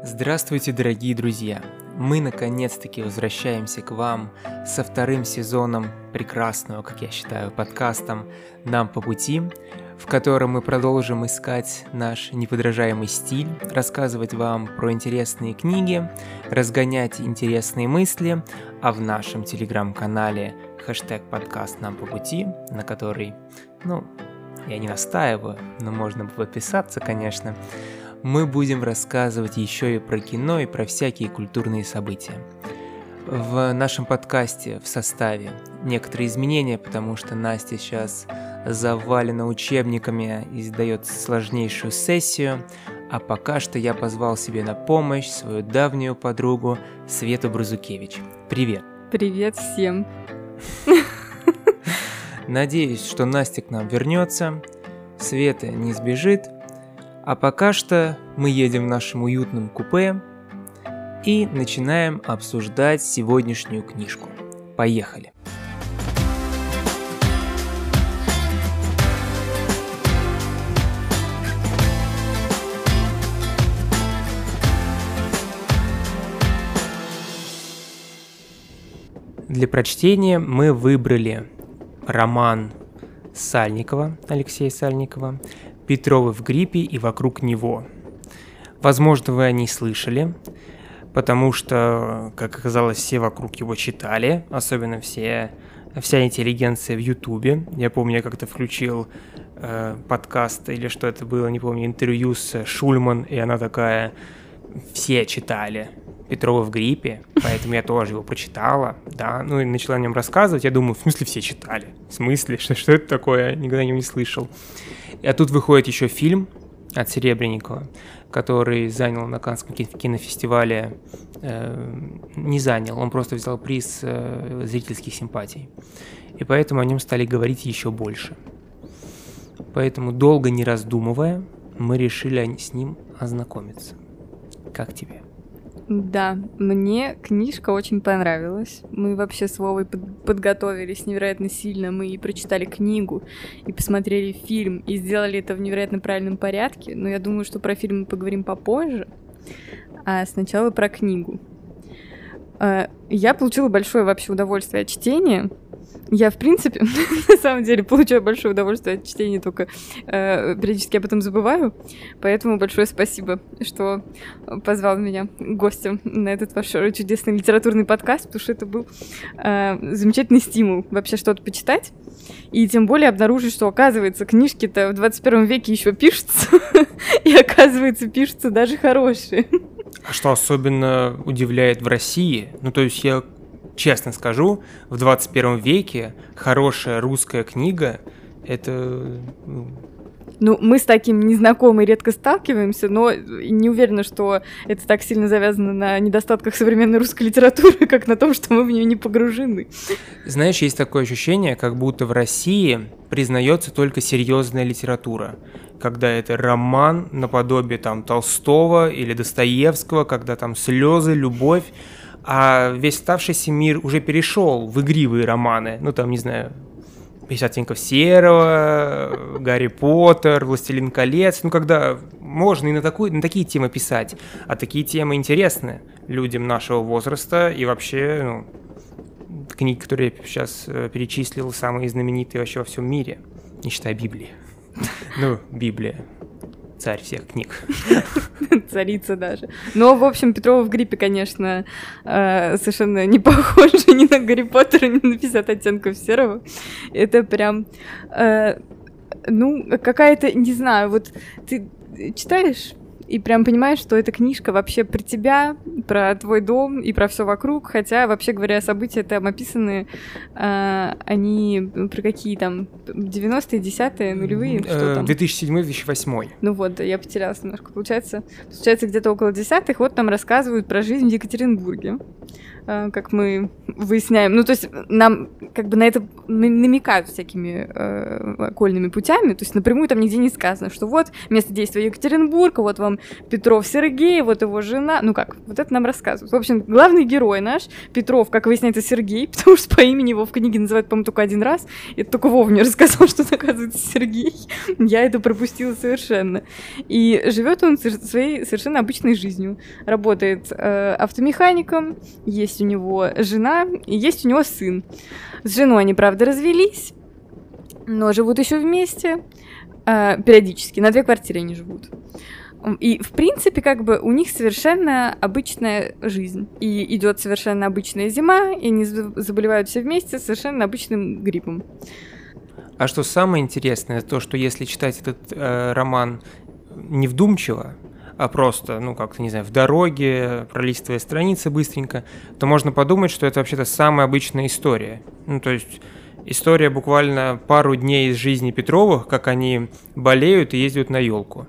Здравствуйте, дорогие друзья! Мы наконец-таки возвращаемся к вам со вторым сезоном прекрасного, как я считаю, подкастом «Нам по пути», в котором мы продолжим искать наш неподражаемый стиль, рассказывать вам про интересные книги, разгонять интересные мысли, а в нашем телеграм-канале #подкаст «Нам по пути», на который, я не настаиваю, но можно подписаться, конечно, мы будем рассказывать еще и про кино, и про всякие культурные события. В нашем подкасте в составе некоторые изменения, потому что Настя сейчас завалена учебниками и сдает сложнейшую сессию, а пока что я позвал себе на помощь свою давнюю подругу Свету Брузукевич. Привет! Привет всем! Надеюсь, что Настя к нам вернется, Света не сбежит, а пока что мы едем в нашем уютном купе и начинаем обсуждать сегодняшнюю книжку. Поехали! Для прочтения мы выбрали роман Сальникова, Алексея Сальникова, «Петровы в гриппе и вокруг него». Возможно, вы о ней слышали, потому что, как оказалось, все вокруг его читали, особенно вся интеллигенция в Ютубе. Я помню, я как-то включил подкаст, или что это было, не помню, интервью с Шульман, и она такая: все читали «Петрова в гриппе», поэтому я тоже его прочитала, да, и начала о нем рассказывать. Я думаю, в смысле все читали? В смысле? Что это такое? Я никогда о нем не слышал. А тут выходит еще фильм от Серебренникова, который занял на Каннском кинофестивале, не занял, он просто взял приз зрительских симпатий. И поэтому о нем стали говорить еще больше. Поэтому, долго не раздумывая, мы решили с ним ознакомиться. Как тебе? Да, мне книжка очень понравилась. Мы вообще с Вовой подготовились невероятно сильно. Мы и прочитали книгу, и посмотрели фильм, и сделали это в невероятно правильном порядке. Но я думаю, что про фильм мы поговорим попозже. А сначала про книгу. Я получила большое вообще удовольствие от чтения. Я, в принципе, на самом деле получаю большое удовольствие от чтения, только периодически об этом забываю. Поэтому большое спасибо, что позвал меня гостем на этот ваш чудесный литературный подкаст, потому что это был замечательный стимул вообще что-то почитать. И тем более обнаружить, что, оказывается, книжки-то в 21 веке еще пишутся, и, оказывается, пишутся даже хорошие. А что особенно удивляет в России, то есть я честно скажу, в 21 веке хорошая русская книга — это... мы с таким незнакомы редко сталкиваемся, но не уверена, что это так сильно завязано на недостатках современной русской литературы, как на том, что мы в нее не погружены. Знаешь, есть такое ощущение, как будто в России признается только серьезная литература, когда это роман наподобие Толстого или Достоевского, когда там слезы, любовь, а весь оставшийся мир уже перешел в игривые романы, 50 оттенков серого, Гарри Поттер, Властелин колец, когда можно и на такие темы писать, а такие темы интересны людям нашего возраста, и вообще, книги, которые я сейчас перечислил, самые знаменитые вообще во всем мире, не считая Библии. Библия. Царь всех книг. Царица даже. Но, в общем, Петрова в гриппе, конечно, совершенно не похожа ни на Гарри Поттера, ни на 50 оттенков серого. Это прям, какая-то, не знаю, вот ты читаешь и прям понимаешь, что эта книжка вообще про тебя, про твой дом и про все вокруг, хотя, вообще говоря, события там описаны, они про какие там, 90-е, 10-е, нулевые, что там? 2007-2008. Я потерялась немножко, получается, где-то около 10-х, там рассказывают про жизнь в Екатеринбурге. как мы выясняем. Ну, то есть нам как бы на это намекают всякими окольными путями. То есть напрямую там нигде не сказано, что вот место действия Екатеринбург, вот вам Петров Сергей, вот его жена. Ну как, вот это нам рассказывают. В общем, главный герой наш, Петров, как выясняется, Сергей, потому что по имени его в книге называют, по-моему, только один раз. Это только Вова мне рассказал, что он, оказывается, Сергей. Я это пропустила совершенно. И живет он своей совершенно обычной жизнью. Работает автомехаником, есть у него жена и есть у него сын. С женой они, правда, развелись, но живут еще вместе периодически. На 2 квартиры они живут. И, в принципе, как бы у них совершенно обычная жизнь. И идет совершенно обычная зима, и они заболевают все вместе совершенно обычным гриппом. А что самое интересное, то, что если читать этот роман не вдумчиво, а просто, ну, как-то, не знаю, в дороге, пролистывая страницы быстренько, то можно подумать, что это вообще-то самая обычная история. Ну, то есть история буквально пару дней из жизни Петровых, как они болеют и ездят на елку.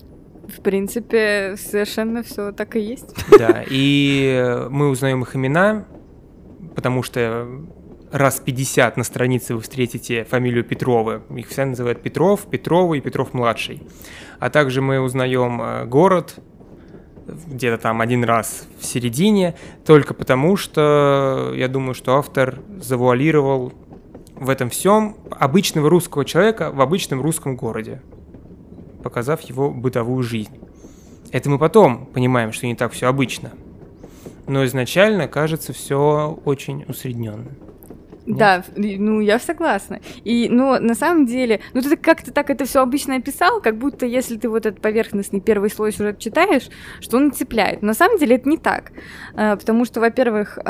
В принципе, совершенно все так и есть. Да, и мы узнаем их имена, потому что раз 50 на странице вы встретите фамилию Петровы. Их все называют Петров, Петровы и Петров-младший. А также мы узнаем город, где-то там один раз в середине, только потому что я думаю, что автор завуалировал в этом всем обычного русского человека в обычном русском городе, показав его бытовую жизнь. Это мы потом понимаем, что не так все обычно. Но изначально кажется все очень усредненно. Да, ну я согласна. И, ну, на самом деле, ну ты как-то так это все обычно описал, как будто если ты вот этот поверхностный первый слой сюжета читаешь, что он цепляет. Но на самом деле это не так. Потому что, во-первых,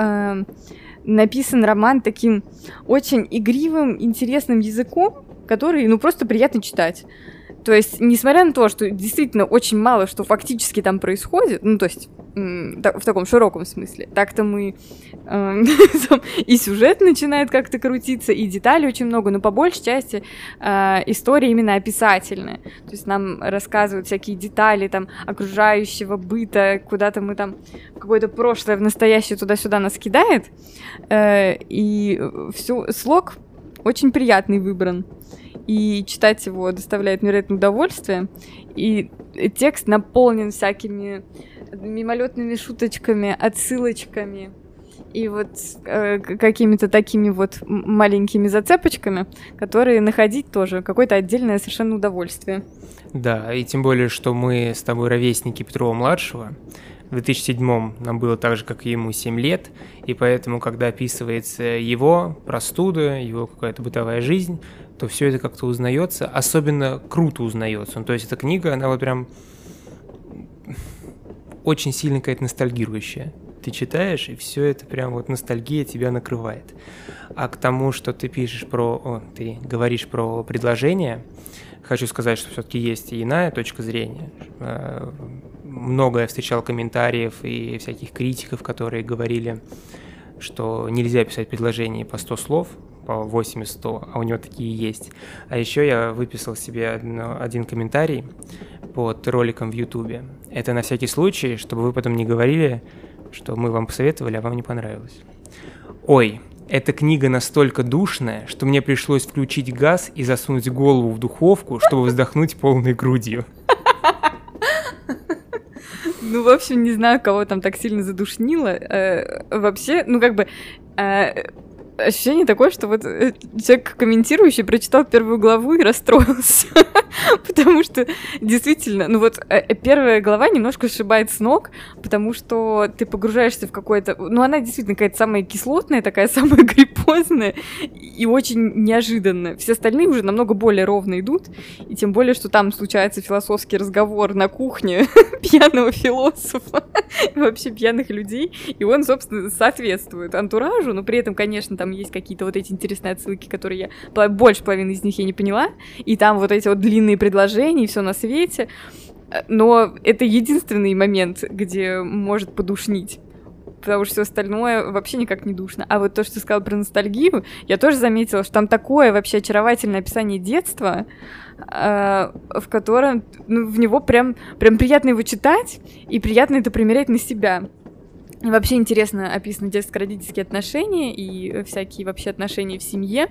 написан роман таким очень игривым, интересным языком, который, ну, просто приятно читать. То есть, несмотря на то, что действительно очень мало что фактически там происходит, ну, то есть, в таком широком смысле, так-то мы и сюжет начинает как-то крутиться, и деталей очень много, но по большей части история именно описательная. То есть нам рассказывают всякие детали там окружающего быта, куда-то мы там в какое-то прошлое, в настоящее туда-сюда нас кидает, и слог очень приятный выбран. И читать его доставляет невероятное удовольствие. И текст наполнен всякими мимолетными шуточками, отсылочками и вот какими-то такими вот маленькими зацепочками, которые находить тоже какое-то отдельное совершенно удовольствие. Да, и тем более, что мы с тобой ровесники Петрова-младшего. В 2007-м нам было так же, как и ему, 7 лет, и поэтому, когда описывается его простуда, его какая-то бытовая жизнь, то все это как-то узнается, особенно круто узнается. Ну, то есть эта книга, она вот прям очень сильно какая-то ностальгирующая. Ты читаешь, и все это прям вот ностальгия тебя накрывает. А к тому, что ты ты говоришь про предложение, хочу сказать, что все-таки есть и иная точка зрения. Много я встречал комментариев и всяких критиков, которые говорили, что нельзя писать предложение по 100 слов, по 80-100, а у него такие есть. А еще я выписал себе один комментарий под роликом в Ютубе. Это на всякий случай, чтобы вы потом не говорили, что мы вам посоветовали, а вам не понравилось. Ой, эта книга настолько душная, что мне пришлось включить газ и засунуть голову в духовку, чтобы вздохнуть полной грудью. Ну, в общем, не знаю, кого там так сильно задушнило. Вообще, ну, как бы... ощущение такое, что вот человек, комментирующий, прочитал первую главу и расстроился. Потому что действительно, ну вот первая глава немножко сшибает с ног, потому что ты погружаешься в какое-то... Ну, она действительно какая-то самая кислотная, такая самая гриппозная и очень неожиданная. Все остальные уже намного более ровно идут, и тем более, что там случается философский разговор на кухне пьяного философа, вообще пьяных людей, и он, собственно, соответствует антуражу, но при этом, конечно, там есть какие-то вот эти интересные отсылки, которые я больше половины из них я не поняла, и там вот эти вот длинные предложения, и все на свете, но это единственный момент, где может подушнить, потому что все остальное вообще никак не душно. А вот то, что ты сказала про ностальгию, я тоже заметила, что там такое вообще очаровательное описание детства, в котором, ну, в него прям приятно его читать, и приятно это примерять на себя. И вообще интересно описаны детско-родительские отношения и всякие вообще отношения в семье.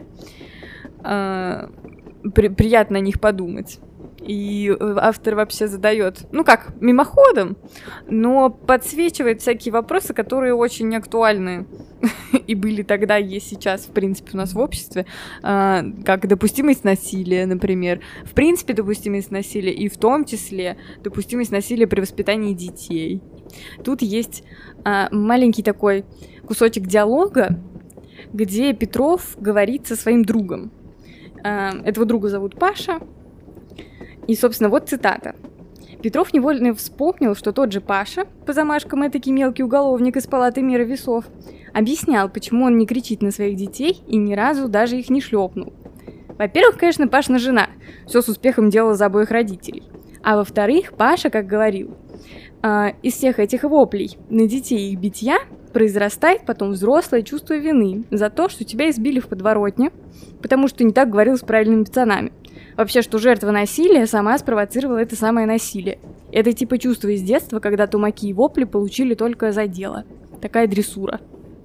Приятно о них подумать. И автор вообще задает, ну как, мимоходом, но подсвечивает всякие вопросы, которые очень актуальны и были тогда, есть сейчас, в принципе, у нас в обществе, как допустимость насилия, например, в принципе, допустимость насилия, и в том числе допустимость насилия при воспитании детей. Тут есть маленький такой кусочек диалога, где Петров говорит со своим другом. Этого друга зовут Паша. И, собственно, вот цитата. Петров невольно вспомнил, что тот же Паша, по замашкам этакий мелкий уголовник из палаты мира весов, объяснял, почему он не кричит на своих детей и ни разу даже их не шлепнул. Во-первых, конечно, Пашина жена все с успехом делала за обоих родителей. А во-вторых, Паша, как говорил, из всех этих воплей на детей и их битья произрастает потом взрослое чувство вины за то, что тебя избили в подворотне, потому что ты не так говорил с правильными пацанами. Вообще, что жертва насилия сама спровоцировала это самое насилие. Это типа чувство из детства, когда тумаки и вопли получили только за дело. Такая дрессура.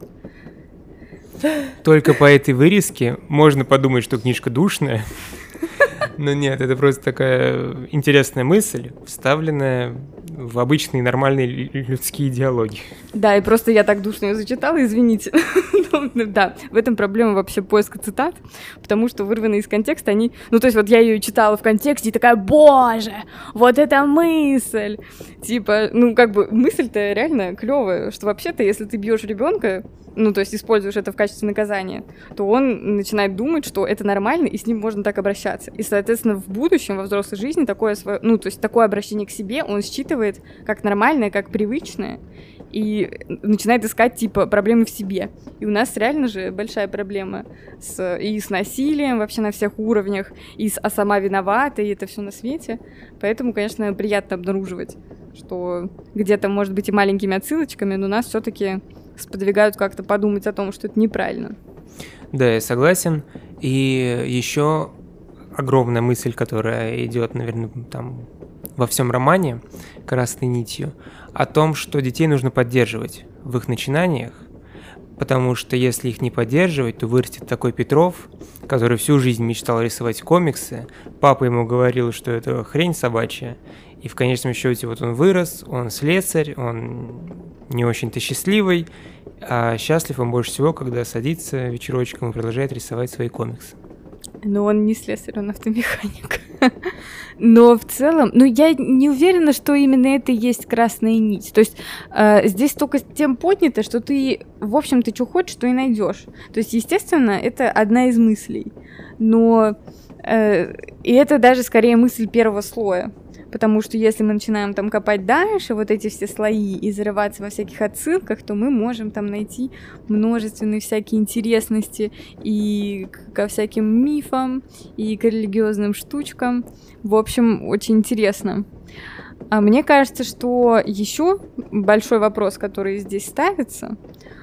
Только по этой вырезке можно подумать, что книжка душная. Но нет, это просто такая интересная мысль, вставленная в обычные нормальные людские диалоги. Да, и просто я так душно ее зачитала, извините. Да, в этом проблема вообще поиска цитат, потому что вырванные из контекста они... Ну, то есть вот я ее читала в контексте и такая, боже, вот это мысль! Типа, ну, как бы мысль-то реально клевая, что вообще-то, если ты бьешь ребенка, ну, то есть используешь это в качестве наказания, то он начинает думать, что это нормально, и с ним можно так обращаться. И, соответственно, в будущем, во взрослой жизни, такое обращение к себе он считывает как нормальное, как привычное, и начинает искать, типа, проблемы в себе. И у нас реально же большая проблема и с насилием вообще на всех уровнях, а сама виновата, и это все на свете. Поэтому, конечно, приятно обнаруживать, что где-то, может быть, и маленькими отсылочками, но нас все-таки сподвигают как-то подумать о том, что это неправильно. Да, я согласен. И еще огромная мысль, которая идет, наверное, там во всем романе красной нитью, о том, что детей нужно поддерживать в их начинаниях, потому что если их не поддерживать, то вырастет такой Петров, который всю жизнь мечтал рисовать комиксы, папа ему говорил, что это хрень собачья, и в конечном счете вот он вырос, он слесарь, он не очень-то счастливый, а счастлив он больше всего, когда садится вечерочком и продолжает рисовать свои комиксы. Но он не слесарь, он автомеханик. Но в целом, я не уверена, что именно это и есть красная нить. То есть здесь только тем поднято, что ты, в общем-то, что хочешь, то и найдешь. То есть, естественно, это одна из мыслей. Но и это даже скорее мысль первого слоя. Потому что если мы начинаем там копать дальше, вот эти все слои, и зарываться во всяких отсылках, то мы можем там найти множественные всякие интересности и ко всяким мифам, и к религиозным штучкам. В общем, очень интересно. А мне кажется, что еще большой вопрос, который здесь ставится,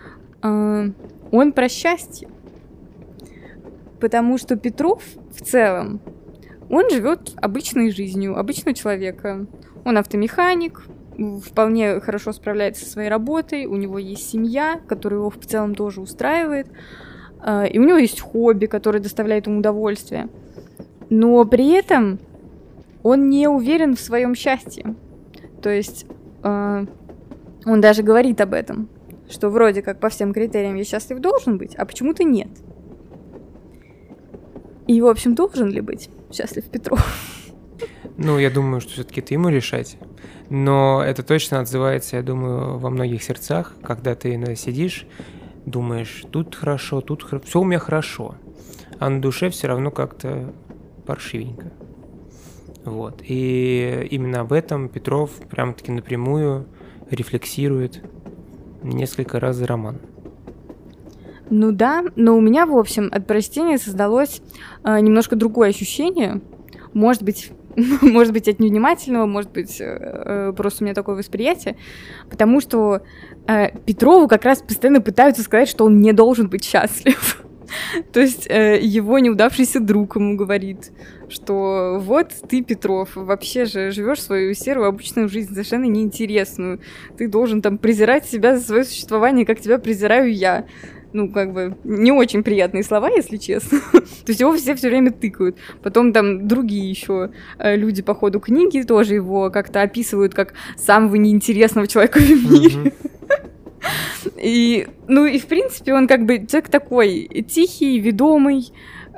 он про счастье. Потому что Петров в целом, он живет обычной жизнью, обычного человека. Он автомеханик, вполне хорошо справляется со своей работой, у него есть семья, которая его в целом тоже устраивает, и у него есть хобби, которое доставляет ему удовольствие. Но при этом он не уверен в своем счастье. То есть он даже говорит об этом, что вроде как по всем критериям я счастлив должен быть, а почему-то нет. И, в общем, должен ли быть счастлив Петров? Ну, я думаю, что все-таки это ему решать. Но это точно отзывается, я думаю, во многих сердцах, когда ты сидишь, думаешь, тут хорошо, все у меня хорошо, а на душе все равно как-то паршивенько. Вот. И именно об этом Петров прям-таки напрямую рефлексирует несколько раз за роман. Ну да, но у меня, в общем, от прочтения создалось немножко другое ощущение. Может быть, от невнимательного, может быть, просто у меня такое восприятие. Потому что Петрову как раз постоянно пытаются сказать, что он не должен быть счастлив. То есть его неудавшийся друг ему говорит, что вот ты, Петров, вообще же живешь свою серую обычную жизнь, совершенно неинтересную. Ты должен там презирать себя за свое существование, как тебя презираю я. Ну, как бы, не очень приятные слова, если честно. То есть его все время тыкают. Потом там другие еще люди по ходу книги тоже его как-то описывают как самого неинтересного человека в мире. И, ну, и в принципе он как бы человек такой тихий, ведомый.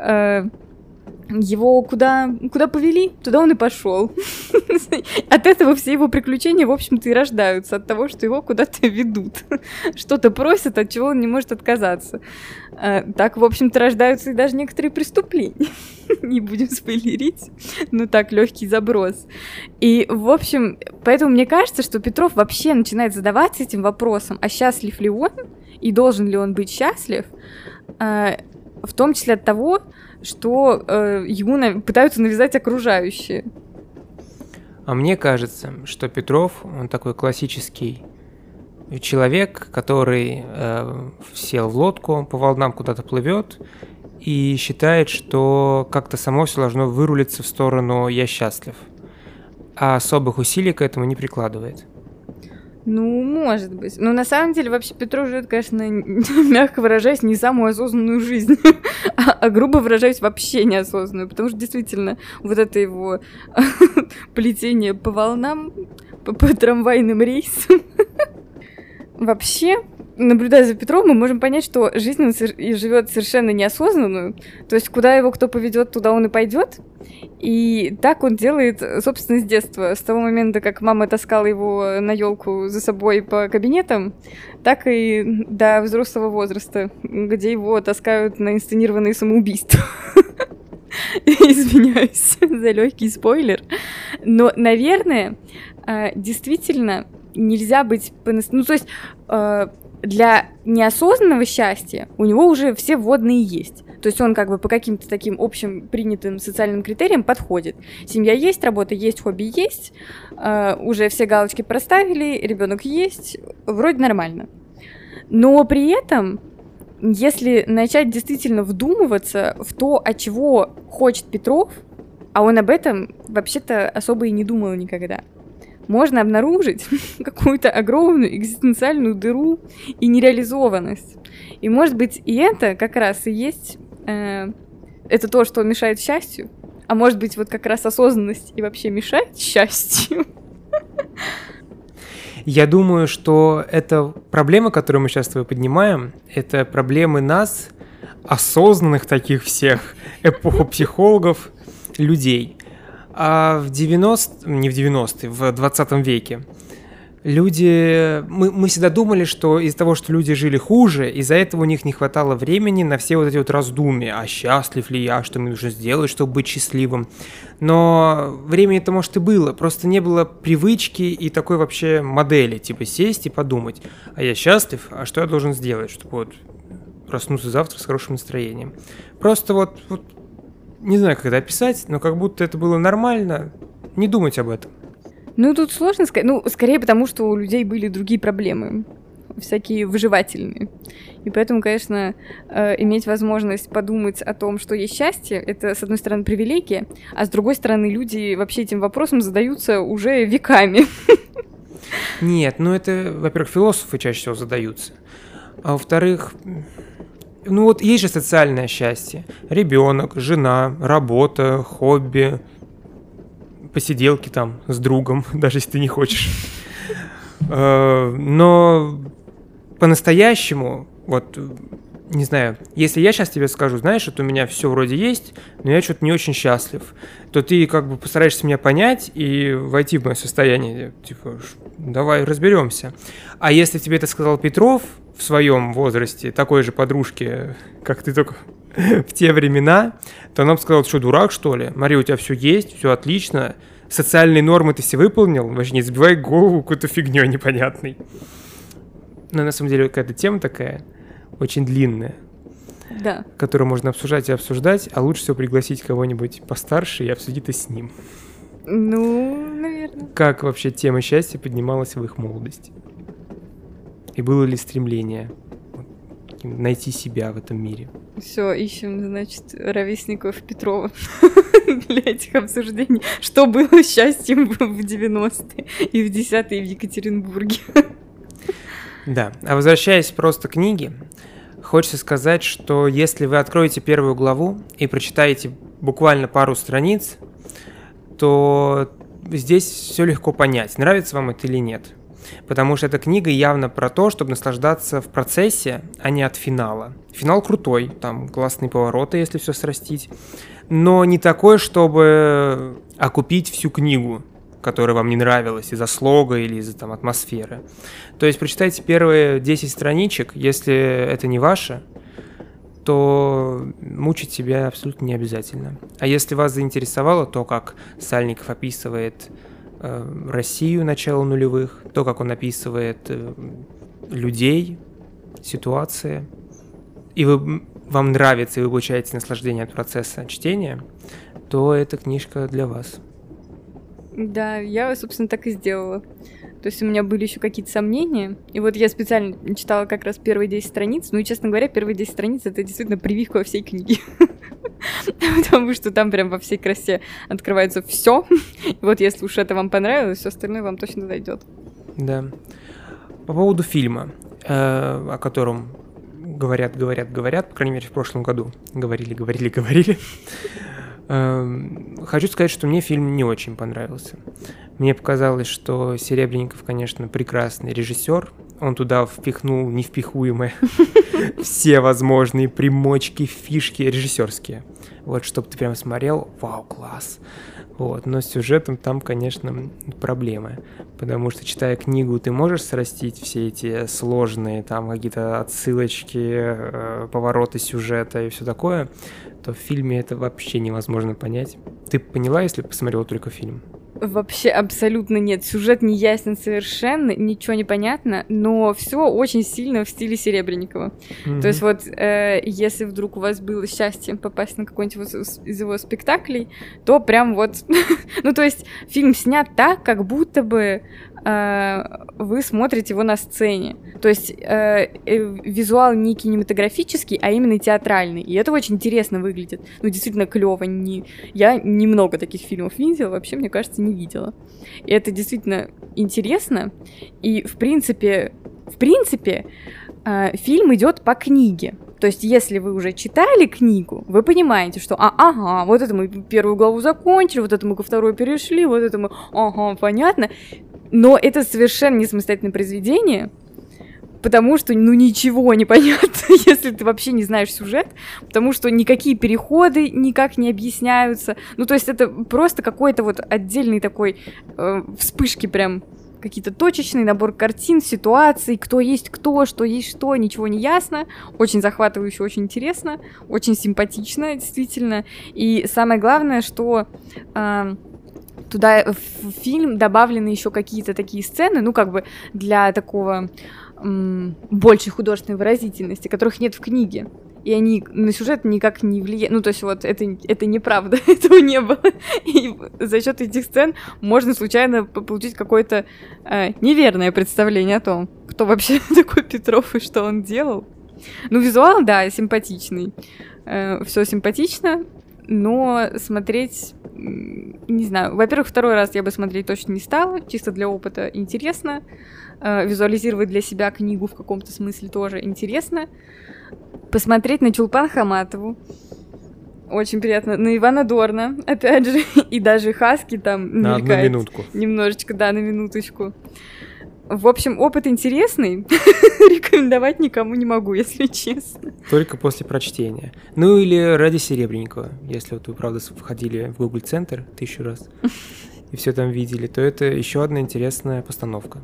Его куда повели, туда он и пошел. От этого все его приключения, в общем-то, и рождаются. От того, что его куда-то ведут. Что-то просят, от чего он не может отказаться. Так, в общем-то, рождаются и даже некоторые преступления. Не будем спойлерить, но так, легкий заброс. И, в общем, поэтому мне кажется, что Петров вообще начинает задаваться этим вопросом, а счастлив ли он, и должен ли он быть счастлив, в том числе от того, что ему пытаются навязать окружающие. А мне кажется, что Петров, он такой классический человек, который сел в лодку, по волнам куда-то плывет и считает, что как-то само все должно вырулиться в сторону «я счастлив», а особых усилий к этому не прикладывает. Ну, может быть. Но на самом деле вообще Петров живет, конечно, мягко выражаясь, не самую осознанную жизнь, а грубо выражаясь, вообще неосознанную, потому что действительно вот это его плетение по волнам, по трамвайным рейсам. Вообще, наблюдая за Петровым, мы можем понять, что жизнь он живет совершенно неосознанную, то есть куда его кто поведет, туда он и пойдет. И так он делает, собственно, с детства. С того момента, как мама таскала его на елку за собой по кабинетам, так и до взрослого возраста, где его таскают на инсценированные самоубийства. Извиняюсь за легкий спойлер. Но, наверное, действительно нельзя быть... Ну, то есть для неосознанного счастья у него уже все вводные есть. То есть он как бы по каким-то таким общим принятым социальным критериям подходит. Семья есть, работа есть, хобби есть, уже все галочки проставили, ребенок есть, вроде нормально. Но при этом, если начать действительно вдумываться в то, от чего хочет Петров, а он об этом вообще-то особо и не думал никогда, можно обнаружить какую-то огромную экзистенциальную дыру и нереализованность. И, может быть, и это как раз и есть это то, что мешает счастью, а может быть, вот как раз осознанность и вообще мешает счастью. Я думаю, что это проблема, которую мы сейчас с тобой поднимаем, это проблемы нас, осознанных таких всех эпохопсихологов, людей. А в 20 веке мы всегда думали, что из-за того, что люди жили хуже, из-за этого у них не хватало времени на все вот эти вот раздумья, а счастлив ли я, что мне нужно сделать, чтобы быть счастливым. Но времени-то, может, и было, просто не было привычки и такой вообще модели, типа сесть и подумать, а я счастлив, а что я должен сделать, чтобы вот проснуться завтра с хорошим настроением. Просто вот не знаю, как это описать, но как будто это было нормально не думать об этом. Ну, тут сложно сказать. Ну, скорее потому, что у людей были другие проблемы, всякие выживательные. И поэтому, конечно, иметь возможность подумать о том, что есть счастье, это, с одной стороны, привилегия, а с другой стороны, люди вообще этим вопросом задаются уже веками. Нет, ну это, во-первых, философы чаще всего задаются. А во-вторых, ну вот есть же социальное счастье. Ребенок, жена, работа, хобби, посиделки там с другом, даже если ты не хочешь. Но по-настоящему, вот, не знаю, если я сейчас тебе скажу, знаешь, что у меня все вроде есть, но я что-то не очень счастлив, то ты как бы постараешься меня понять и войти в мое состояние, типа, давай разберемся. А если тебе это сказал Петров в своем возрасте, такой же подружке, как ты только в те времена, то она бы сказала, что дурак, что ли? Мария, у тебя все есть, все отлично, социальные нормы ты все выполнил, вообще не забивай голову какой-то фигней непонятной. Но на самом деле какая-то тема такая, очень длинная, да, которую можно обсуждать и обсуждать, а лучше всего пригласить кого-нибудь постарше и обсудить это с ним. Ну, наверное. Как вообще тема счастья поднималась в их молодости? И было ли стремление найти себя в этом мире. Все, ищем, значит, ровесников Петрова для этих обсуждений. Что было счастьем в 90-е и в 10-е в Екатеринбурге. Да, а возвращаясь просто к книге, хочется сказать, что если вы откроете первую главу и прочитаете буквально пару страниц, то здесь все легко понять, нравится вам это или нет. Потому что эта книга явно про то, чтобы наслаждаться в процессе, а не от финала. Финал крутой, там классные повороты, если все срастить, но не такой, чтобы окупить всю книгу, которая вам не нравилась из-за слога или из-за там атмосферы. То есть прочитайте первые 10 страничек, если это не ваше, то мучить себя абсолютно не обязательно. А если вас заинтересовало то, как Сальников описывает Россию начала нулевых, то, как он описывает людей, ситуации, и вам нравится, и вы получаете наслаждение от процесса чтения, то эта книжка для вас. Да, я, собственно, так и сделала. То есть у меня были еще какие-то сомнения, и вот я специально читала как раз первые 10 страниц, ну и, честно говоря, первые 10 страниц — это действительно прививка во всей книге. Потому что там прям во всей красе открывается все. И вот если уж это вам понравилось, все остальное вам точно зайдет. Да. По поводу фильма, о котором говорят, по крайней мере, в прошлом году говорили. Хочу сказать, что мне фильм не очень понравился. Мне показалось, что Серебренников, конечно, прекрасный режиссер. Он туда впихнул невпихуемые все возможные примочки, фишки режиссерские. Вот, чтобы ты прям смотрел, вау, класс. Вот, но с сюжетом там, конечно, проблемы. Потому что, читая книгу, ты можешь срастить все эти сложные там какие-то отсылочки, повороты сюжета и все такое, то в фильме это вообще невозможно понять. Ты поняла, если посмотрела только фильм? Вообще абсолютно нет. Сюжет не ясен совершенно, ничего не понятно, но все очень сильно в стиле Серебренникова. То есть вот, если вдруг у вас было счастье попасть на какой-нибудь из его спектаклей, то прям вот... Ну, то есть фильм снят так, как будто бы вы смотрите его на сцене. То есть визуал не кинематографический, а именно театральный. И это очень интересно выглядит. Ну, действительно клево. Я немного таких фильмов видела, вообще, мне кажется, не видела. И это действительно интересно. И, в принципе, фильм идет по книге. То есть, если вы уже читали книгу, вы понимаете, что вот это мы первую главу закончили, вот это мы ко второй перешли, вот это мы, понятно. Но это совершенно не самостоятельное произведение, потому что, ничего не понятно, если ты вообще не знаешь сюжет, потому что никакие переходы никак не объясняются. Ну, то есть это просто какой-то вот отдельный такой вспышки прям, какие-то точечный набор картин, ситуаций, кто есть кто, что есть что, ничего не ясно. Очень захватывающе, очень интересно, очень симпатично, действительно. И самое главное, что... Туда в фильм добавлены еще какие-то такие сцены, ну, как бы для такого большей художественной выразительности, которых нет в книге. И они на сюжет никак не влияют. Ну, то есть вот это неправда, этого не было. И за счет этих сцен можно случайно получить какое-то неверное представление о том, кто вообще такой Петров и что он делал. Ну, визуал, да, симпатичный. Все симпатично, но смотреть... Не знаю. Во-первых, второй раз я бы смотреть точно не стала. Чисто для опыта интересно. Визуализировать для себя книгу в каком-то смысле тоже интересно. Посмотреть на Чулпан Хаматову. Очень приятно. На Ивана Дорна, опять же. И даже Хаски там на мелькает. На одну минутку. Немножечко, да, на минуточку. В общем, опыт интересный. Рекомендовать никому не могу, если честно. Только после прочтения. Ну или ради Серебренникова. Если вот вы, правда, входили в Google Центр 1000 раз и все там видели, то это еще одна интересная постановка.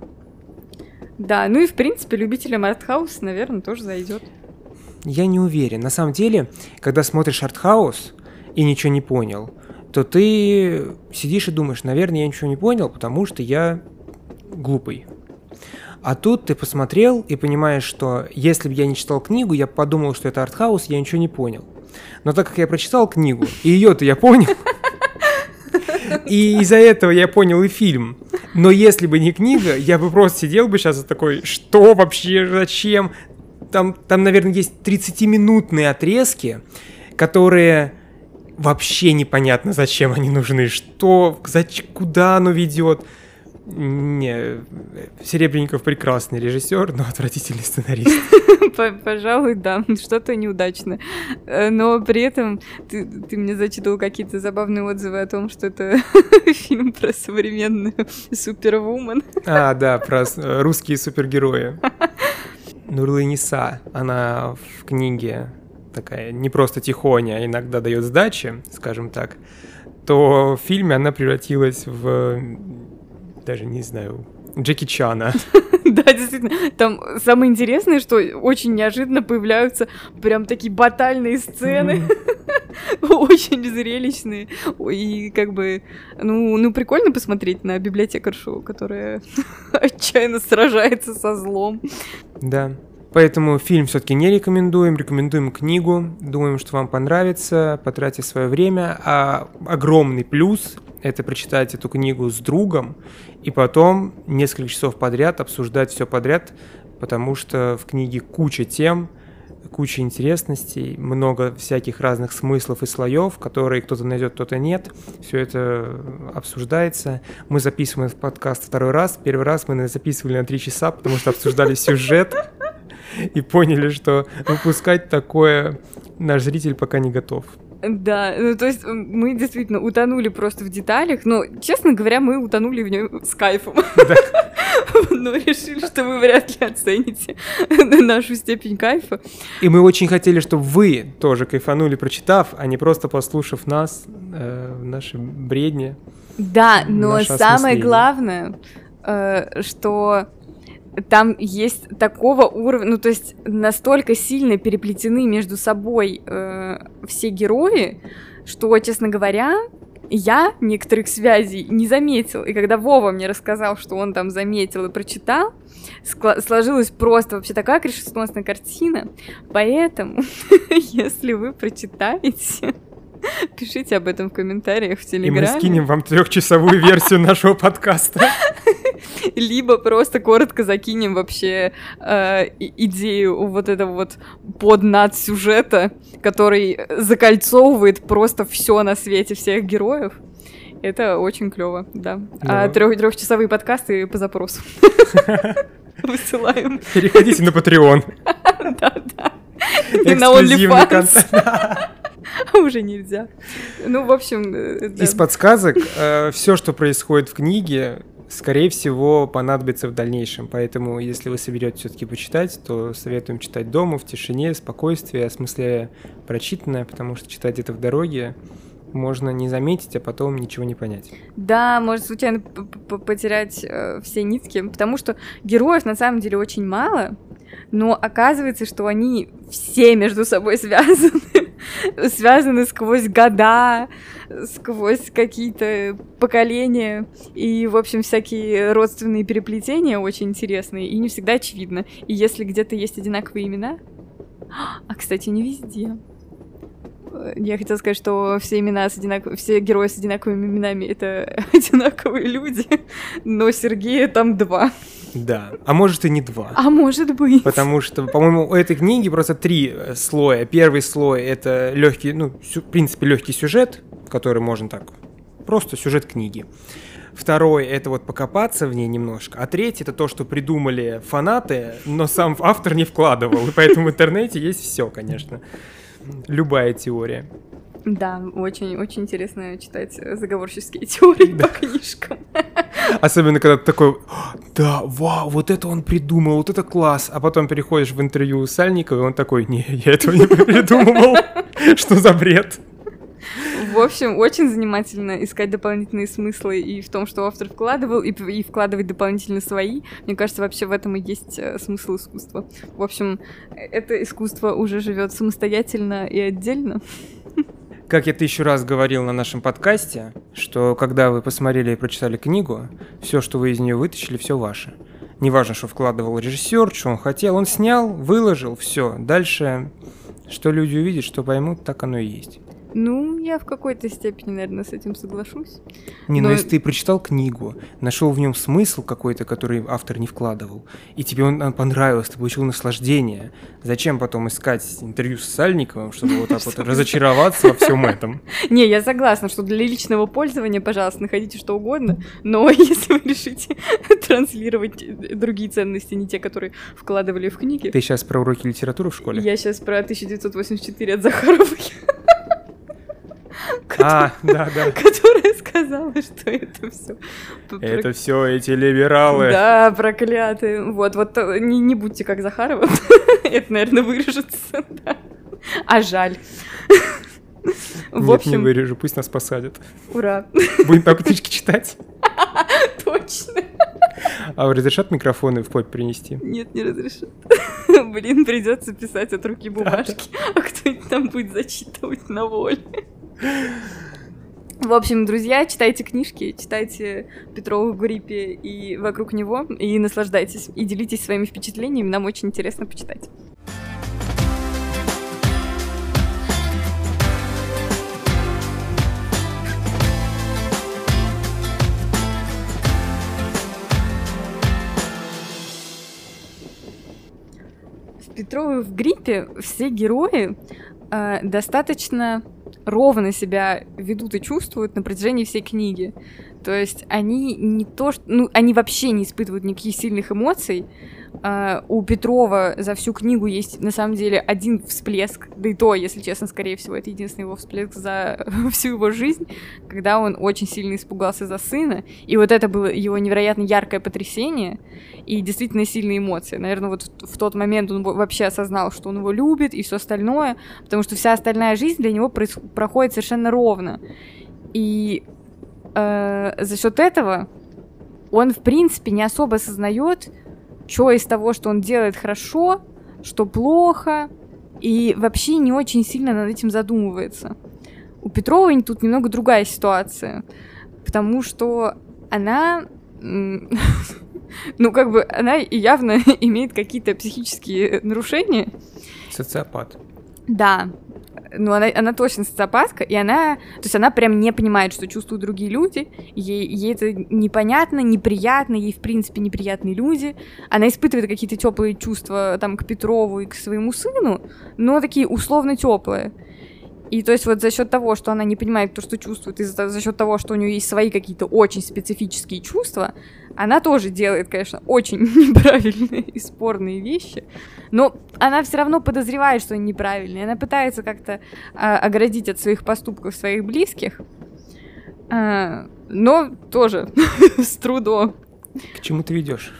Да, ну и в принципе любителям артхауса, наверное, тоже зайдет. Я не уверен. На самом деле, когда смотришь артхаус и ничего не понял, то ты сидишь и думаешь, наверное, я ничего не понял, потому что я глупый. А тут ты посмотрел и понимаешь, что если бы я не читал книгу, я подумал, что это артхаус, я ничего не понял. Но так как я прочитал книгу, и ее-то я понял, и из-за этого я понял и фильм. Но если бы не книга, я бы просто сидел бы сейчас и такой, что вообще, зачем? там, наверное, есть 30-минутные отрезки, которые вообще непонятно, зачем они нужны, куда оно ведет. Не, Серебренников прекрасный режиссер, но отвратительный сценарист. Пожалуй, да, что-то неудачно. Но при этом ты мне зачитывал какие-то забавные отзывы о том, что это фильм про современную супервумен. Да, про русские супергерои. Нурлы Ниса, она в книге такая не просто тихоня, а иногда дает сдачи, скажем так, то в фильме она превратилась в, даже не знаю, Джеки Чана. Да, действительно. Там самое интересное, что очень неожиданно появляются прям такие батальные сцены. Очень зрелищные. И как бы, ну, прикольно посмотреть на библиотекаршу, которая отчаянно сражается со злом. Да. Поэтому фильм все-таки не рекомендуем книгу, думаем, что вам понравится, потратьте свое время, а огромный плюс — это прочитать эту книгу с другом и потом несколько часов подряд обсуждать все подряд, потому что в книге куча тем, куча интересностей, много всяких разных смыслов и слоев, которые кто-то найдет, кто-то нет. Все это обсуждается. Мы записываем этот подкаст второй раз. Первый раз мы записывали на 3 часа, потому что обсуждали сюжет и поняли, что выпускать такое наш зритель пока не готов. Да, ну то есть мы действительно утонули просто в деталях, но, честно говоря, мы утонули в нем с кайфом. Но решили, что вы вряд ли оцените нашу степень кайфа. И мы очень хотели, чтобы вы тоже кайфанули, прочитав, а не просто послушав нас, наши бредни. Да, но самое главное, что там есть такого уровня, ну то есть настолько сильно переплетены между собой все герои, что, честно говоря, я некоторых связей не заметила. И когда Вова мне рассказал, что он там заметил и прочитал, сложилась просто вообще такая крышесносная картина. Поэтому, если вы прочитаете, пишите об этом в комментариях в Телеграме. И мы скинем вам 3-часовую версию нашего подкаста. Либо просто коротко закинем вообще идею вот этого вот поднадсюжета, который закольцовывает просто все на свете, всех героев. Это очень клево, да. А 3-часовые подкасты по запросу высылаем. Переходите на Patreon. Да. И на OnlyFans. Уже нельзя. Ну, в общем... Из подсказок, все, что происходит в книге, скорее всего, понадобится в дальнейшем. Поэтому, если вы соберете все-таки почитать, то советуем читать дома, в тишине, спокойствии, осмысляя прочитанное, потому что читать это в дороге можно не заметить, а потом ничего не понять. Да, может случайно потерять все нитки, потому что героев на самом деле очень мало, но оказывается, что они все между собой связаны сквозь года, сквозь какие-то поколения, и, в общем, всякие родственные переплетения очень интересные, и не всегда очевидно. И если где-то есть одинаковые имена, кстати, не везде. Я хотела сказать, что все герои с одинаковыми именами — это одинаковые люди, но Сергея там 2. Да, а может и не 2. А может быть. Потому что, по-моему, у этой книги просто 3 слоя. Первый слой — это легкий, в принципе, легкий сюжет, который можно так, просто сюжет книги. Второй — это вот покопаться в ней немножко. А третий — это то, что придумали фанаты, но сам автор не вкладывал. И поэтому в интернете есть все, конечно. Любая теория. Да, очень интересно читать заговорческие теории по книжкам. Особенно, когда ты такой: да, вау, вот это он придумал, вот это класс. А потом переходишь в интервью Сальникова, и он такой: не, я этого не придумывал. Что за бред? В общем, очень занимательно искать дополнительные смыслы и в том, что автор вкладывал, и вкладывать дополнительно свои. Мне кажется, вообще в этом и есть смысл искусства. В общем, это искусство уже живет самостоятельно и отдельно. Как я 1000 раз говорил на нашем подкасте, что когда вы посмотрели и прочитали книгу, все, что вы из нее вытащили, все ваше. Неважно, что вкладывал режиссер, что он хотел, он снял, выложил, все. Дальше, что люди увидят, что поймут, так оно и есть. Ну, я в какой-то степени, наверное, с этим соглашусь. Не, но если ты прочитал книгу, нашел в нем смысл какой-то, который автор не вкладывал, и тебе он понравился, ты получил наслаждение, зачем потом искать интервью с Сальниковым, чтобы вот так вот разочароваться во всем этом? Не, я согласна, что для личного пользования, пожалуйста, находите что угодно, но если вы решите транслировать другие ценности, не те, которые вкладывали в книги... Ты сейчас про уроки литературы в школе? Я сейчас про 1984 от Захаровой. Да. Которая сказала, что это все. Это все эти либералы. Да, проклятые. Вот не будьте как Захарова. Это, наверное, вырежется. Да. А жаль. В общем... Нет, не вырежу, пусть нас посадят. Ура. Будем так книжки читать. Точно. А разрешат микрофоны в попе принести? Нет, не разрешат. Блин, придется писать от руки бумажки, а кто-нибудь там будет зачитывать на воле. В общем, друзья, читайте книжки, читайте Петрова в гриппе и вокруг него, и наслаждайтесь, и делитесь своими впечатлениями, нам очень интересно почитать. В Петровой в гриппе все герои достаточно ровно себя ведут и чувствуют на протяжении всей книги. То есть они не то, что... Ну, они вообще не испытывают никаких сильных эмоций. У Петрова за всю книгу есть, на самом деле, один всплеск. Да и то, если честно, скорее всего, это единственный его всплеск за всю его жизнь, когда он очень сильно испугался за сына. И вот это было его невероятно яркое потрясение и действительно сильные эмоции. Наверное, вот в тот момент он вообще осознал, что он его любит и все остальное, потому что вся остальная жизнь для него проходит совершенно ровно. И за счет этого он, в принципе, не особо осознает, что из того, что он делает хорошо, что плохо, и вообще не очень сильно над этим задумывается. У Петровой тут немного другая ситуация, потому что она, ну, как бы, она явно имеет какие-то психические нарушения. Социопат. Да. Ну, она точно социопатка, и она прям не понимает, что чувствуют другие люди, ей это непонятно, неприятно, ей, в принципе, неприятные люди, она испытывает какие-то теплые чувства там к Петрову и к своему сыну, но такие условно теплые. И то есть вот за счет того, что она не понимает то, что чувствует, и за счет того, что у нее есть свои какие-то очень специфические чувства, она тоже делает, конечно, очень неправильные и спорные вещи, но она все равно подозревает, что они неправильные. Она пытается как-то оградить от своих поступков своих близких, но тоже с трудом. К чему ты ведешь?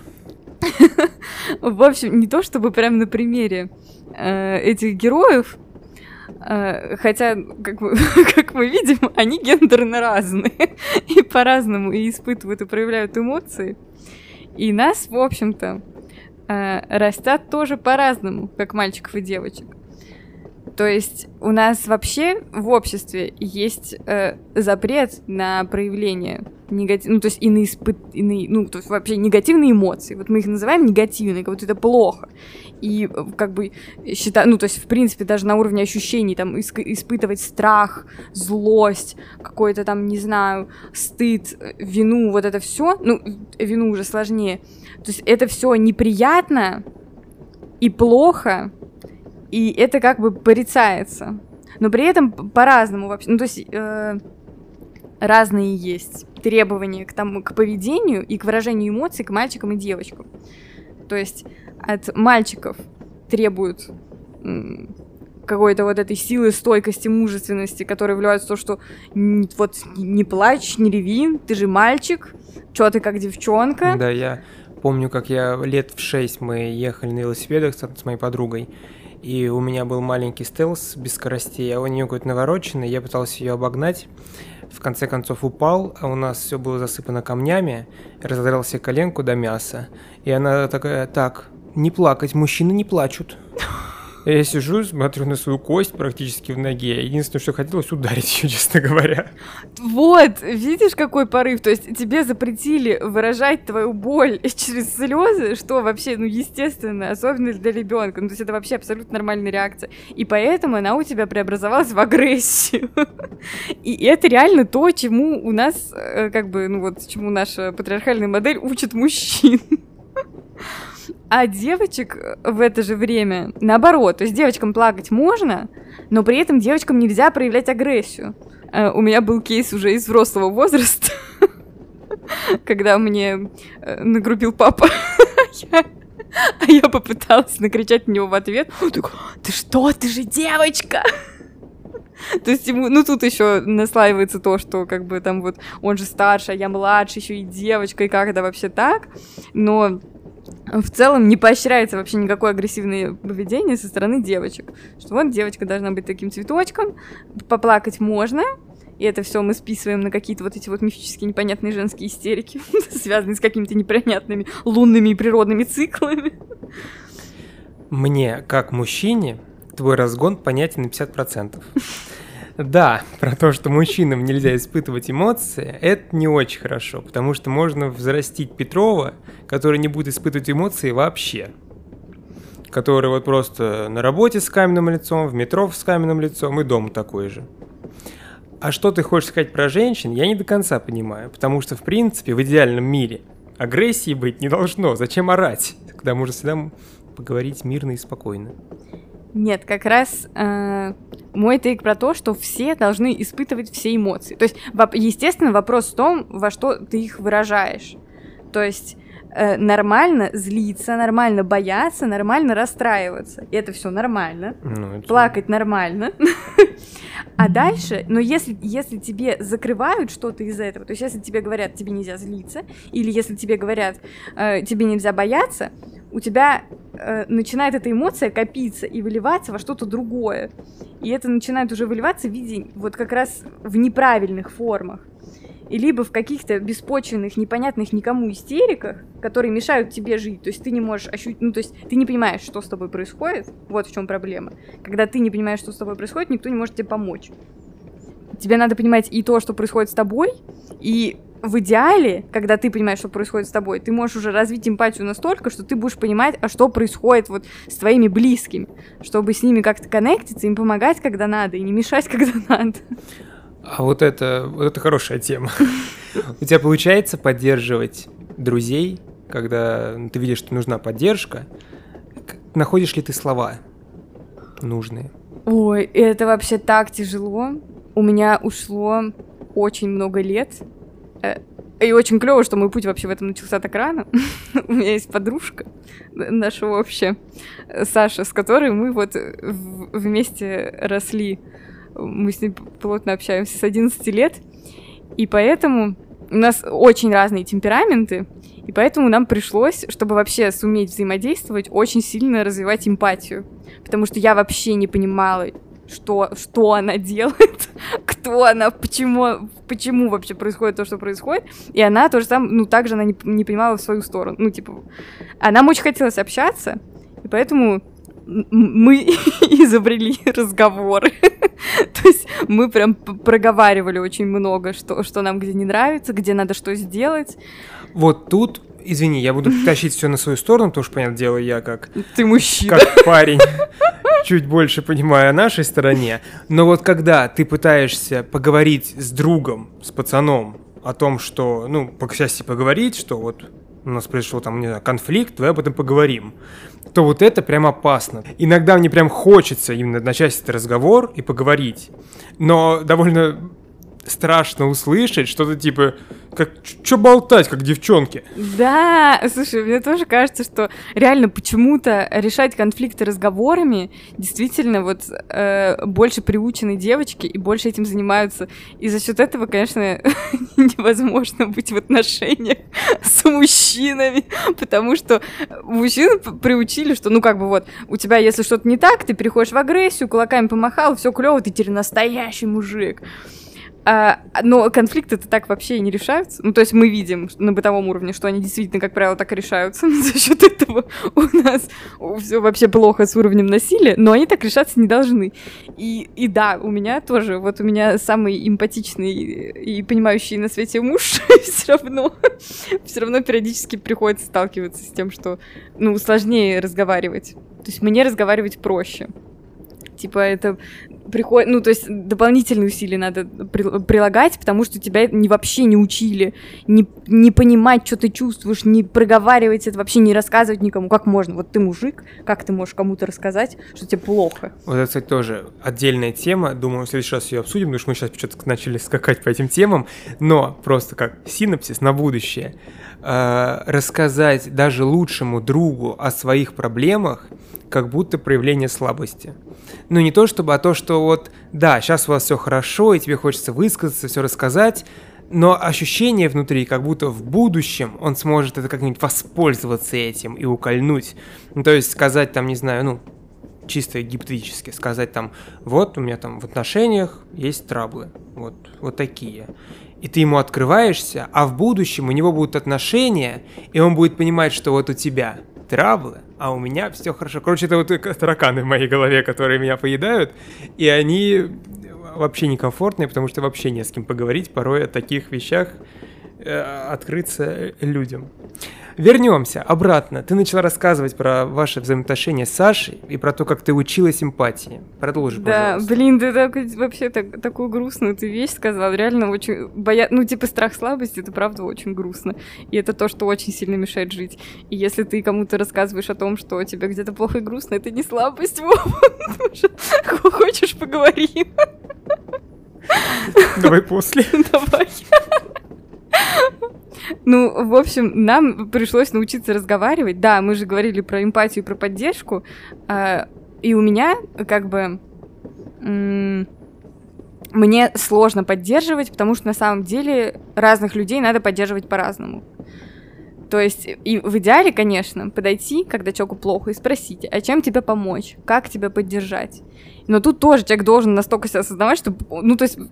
В общем, не то чтобы прям на примере этих героев, хотя, как мы видим, они гендерно разные и по-разному и испытывают, и проявляют эмоции. И нас, в общем-то, растят тоже по-разному, как мальчиков и девочек. То есть у нас вообще в обществе есть запрет на проявление негатив, ну, то есть то есть вообще негативные эмоции. Вот мы их называем негативные, как будто это плохо. И как бы считаю, ну, то есть в принципе даже на уровне ощущений там испытывать страх, злость, какой-то там, не знаю, стыд, вину, вот это все, ну, вину уже сложнее. То есть это все неприятно и плохо, и это как бы порицается. Но при этом по-разному вообще. Ну, то есть разные есть требования к поведению и к выражению эмоций к мальчикам и девочкам. То есть от мальчиков требуют какой-то вот этой силы, стойкости, мужественности, которые вливаются в то, что вот не плачь, не реви, ты же мальчик, чё ты как девчонка. Да, я помню, как я лет в 6 мы ехали на велосипедах с моей подругой, и у меня был маленький стелс без скоростей, а у нее какой-то навороченный, я пытался ее обогнать, в конце концов упал, а у нас все было засыпано камнями, разодрал себе коленку до мяса, и она такая: так, не плакать, мужчины не плачут. Я сижу, смотрю на свою кость практически в ноге. Единственное, что хотелось ударить ее, честно говоря. Вот, видишь, какой порыв? То есть тебе запретили выражать твою боль через слезы, что вообще, ну, естественно, особенно для ребенка. Ну, то есть это вообще абсолютно нормальная реакция. И поэтому она у тебя преобразовалась в агрессию. И это реально то, чему у нас, как бы, ну вот, чему наша патриархальная модель учит мужчин. А девочек в это же время наоборот. То есть девочкам плакать можно, но при этом девочкам нельзя проявлять агрессию. У меня был кейс уже из взрослого возраста, когда мне нагрубил папа, а я попыталась накричать на него в ответ. Он такой: ты что, ты же девочка! То есть ему, ну тут еще наслаивается то, что как бы там вот он же старше, а я младше, еще и девочка, и как это вообще так? Но в целом не поощряется вообще никакое агрессивное поведение со стороны девочек. Что вот девочка должна быть таким цветочком, поплакать можно, и это все мы списываем на какие-то вот эти вот мифические непонятные женские истерики, связанные с какими-то непонятными лунными и природными циклами. Мне, как мужчине, твой разгон понятен на 50%. Да, про то, что мужчинам нельзя испытывать эмоции, это не очень хорошо, потому что можно взрастить Петрова, который не будет испытывать эмоции вообще. Который вот просто на работе с каменным лицом, в метро с каменным лицом и дома такой же. А что ты хочешь сказать про женщин, я не до конца понимаю, потому что, в принципе, в идеальном мире агрессии быть не должно. Зачем орать? Тогда можно всегда поговорить мирно и спокойно. Нет, как раз мой тейк про то, что все должны испытывать все эмоции. То есть, естественно, вопрос в том, во что ты их выражаешь. То есть нормально злиться, нормально бояться, нормально расстраиваться. И это все нормально. Плакать нормально. А дальше, но если тебе закрывают что-то из этого, то есть если тебе говорят, тебе нельзя злиться, или если тебе говорят, тебе нельзя бояться, у тебя начинает эта эмоция копиться и выливаться во что-то другое. И это начинает уже выливаться в виде вот как раз в неправильных формах. И либо в каких-то беспочвенных, непонятных никому истериках, которые мешают тебе жить. То есть ты не можешь ощутить, ну то есть ты не понимаешь, что с тобой происходит. Вот в чем проблема. Когда ты не понимаешь, что с тобой происходит, никто не может тебе помочь. Тебе надо понимать и то, что происходит с тобой, и в идеале, когда ты понимаешь, что происходит с тобой, ты можешь уже развить эмпатию настолько, что ты будешь понимать, а что происходит вот с твоими близкими, чтобы с ними как-то коннектиться, им помогать, когда надо, и не мешать, когда надо. А вот это хорошая тема. У тебя получается поддерживать друзей, когда ты видишь, что нужна поддержка? Находишь ли ты слова нужные? Ой, это вообще так тяжело. У меня ушло очень много лет. И очень клево, что мой путь вообще в этом начался так рано. У меня есть подружка наша общая, Саша, с которой мы вот вместе росли. Мы с ней плотно общаемся с 11 лет. И поэтому у нас очень разные темпераменты. И поэтому нам пришлось, чтобы вообще суметь взаимодействовать, очень сильно развивать эмпатию. Потому что я вообще не понимала, что она делает, кто она, почему вообще происходит то, что происходит. И она тоже также она не понимала в свою сторону. Ну, типа, а нам очень хотелось общаться, и поэтому мы изобрели разговоры. То есть мы прям проговаривали очень много, что нам где не нравится, где надо что сделать. Вот тут, извини, я буду тащить все на свою сторону, потому что, понятное дело, я как... Ты мужчина. Как парень чуть больше понимаю о нашей стороне. Но вот когда ты пытаешься поговорить с другом, с пацаном о том, что, ну, по счастью, поговорить, что вот у нас произошел там, не знаю, конфликт, давай об этом поговорим, то вот это прям опасно. Иногда мне прям хочется именно начать этот разговор и поговорить, но довольно страшно услышать что-то типа, как, что болтать, как девчонки. Да, слушай, мне тоже кажется, что реально почему-то решать конфликты разговорами действительно вот больше приучены девочки и больше этим занимаются. И за счет этого, конечно, невозможно быть в отношениях с мужчинами, потому что мужчин приучили, что, ну, как бы вот, у тебя, если что-то не так, ты переходишь в агрессию, кулаками помахал, все клево, ты теперь настоящий мужик. Но конфликты-то так вообще и не решаются. Ну, то есть мы видим на бытовом уровне, что они действительно, как правило, так и решаются. За счет этого у нас все вообще плохо с уровнем насилия, но они так решаться не должны. И да, у меня тоже, вот у меня самый эмпатичный и понимающий на свете муж все равно периодически приходится сталкиваться с тем, что, ну, сложнее разговаривать. То есть мне разговаривать проще. Типа это приходит, ну, то есть дополнительные усилия надо прилагать, потому что тебя вообще не учили, не понимать, что ты чувствуешь, не проговаривать это, вообще не рассказывать никому. Как можно? Вот ты мужик, как ты можешь кому-то рассказать, что тебе плохо? Вот это, кстати, тоже отдельная тема. Думаю, в следующий раз ее обсудим, потому что мы сейчас что-то начали скакать по этим темам. Но просто как синопсис на будущее. Рассказать даже лучшему другу о своих проблемах, как будто проявление слабости. Ну, не то чтобы, а то, что вот, да, сейчас у вас все хорошо, и тебе хочется высказаться, все рассказать, но ощущение внутри, как будто в будущем он сможет это как-нибудь воспользоваться этим и укольнуть. Ну, то есть сказать там, не знаю, ну, чисто гипотетически, сказать там, вот у меня там в отношениях есть траблы, вот такие. И ты ему открываешься, а в будущем у него будут отношения, и он будет понимать, что вот у тебя траблы, а у меня все хорошо. Короче, это вот тараканы в моей голове, которые меня поедают, и они вообще некомфортные, потому что вообще не с кем поговорить порой о таких вещах, открыться людям. Вернемся обратно. Ты начала рассказывать про ваши взаимоотношения с Сашей и про то, как ты училась эмпатии. Продолжи, пожалуйста. Да, блин, ты вообще такую грустную ты вещь сказала. Реально очень ну, типа, страх слабости, это правда очень грустно. И это то, что очень сильно мешает жить. И если ты кому-то рассказываешь о том, что тебе где-то плохо и грустно, это не слабость, хочешь, поговорим? Давай после. Давай. Ну, в общем, нам пришлось научиться разговаривать. Да, мы же говорили про эмпатию, про поддержку. И у меня, как бы, мне сложно поддерживать, потому что на самом деле разных людей надо поддерживать по-разному. То есть, и в идеале, конечно, подойти, когда человеку плохо, и спросить, а чем тебе помочь, как тебя поддержать. Но тут тоже человек должен настолько себя осознавать, что, ну, то есть,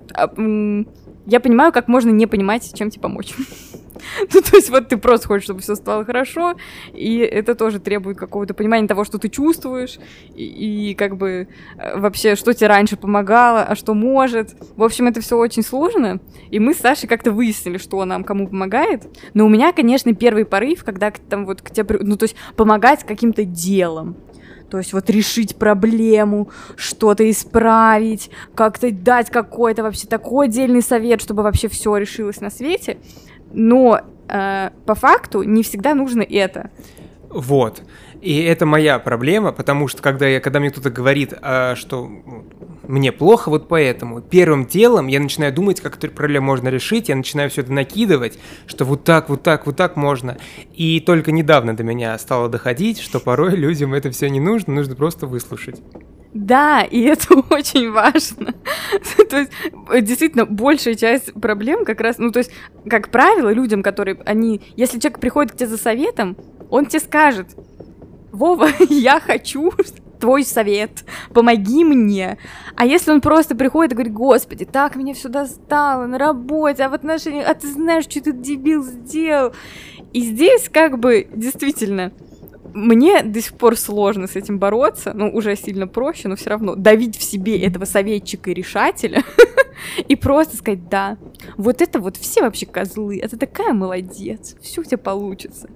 я понимаю, как можно не понимать, чем тебе помочь. Ну, то есть, вот ты просто хочешь, чтобы все стало хорошо, и это тоже требует какого-то понимания того, что ты чувствуешь, и как бы вообще, что тебе раньше помогало, а что может. В общем, это все очень сложно, и мы с Сашей как-то выяснили, что нам кому помогает. Но у меня, конечно, первый порыв, когда там вот к тебе, ну, то есть, помогать каким-то делом. То есть вот решить проблему, что-то исправить, как-то дать какой-то вообще такой отдельный совет, чтобы вообще все решилось на свете. Но по факту не всегда нужно это. Вот. И это моя проблема, потому что когда мне кто-то говорит, что мне плохо вот поэтому, первым делом я начинаю думать, как эту проблему можно решить, я начинаю все это накидывать, что вот так можно. И только недавно до меня стало доходить, что порой людям это все не нужно, нужно просто выслушать. Да, и это очень важно. То есть, действительно, большая часть проблем как раз, ну, то есть, как правило, людям, которые, если человек приходит к тебе за советом, он тебе скажет: Вова, я хочу твой совет, помоги мне. А если он просто приходит и говорит: Господи, так меня все достало на работе, а в отношениях, а ты знаешь, что этот дебил сделал? И здесь как бы действительно мне до сих пор сложно с этим бороться, ну, уже сильно проще, но все равно давить в себе этого советчика и решателя и просто сказать: да, вот это вот все вообще козлы, это такая молодец, все у тебя получится.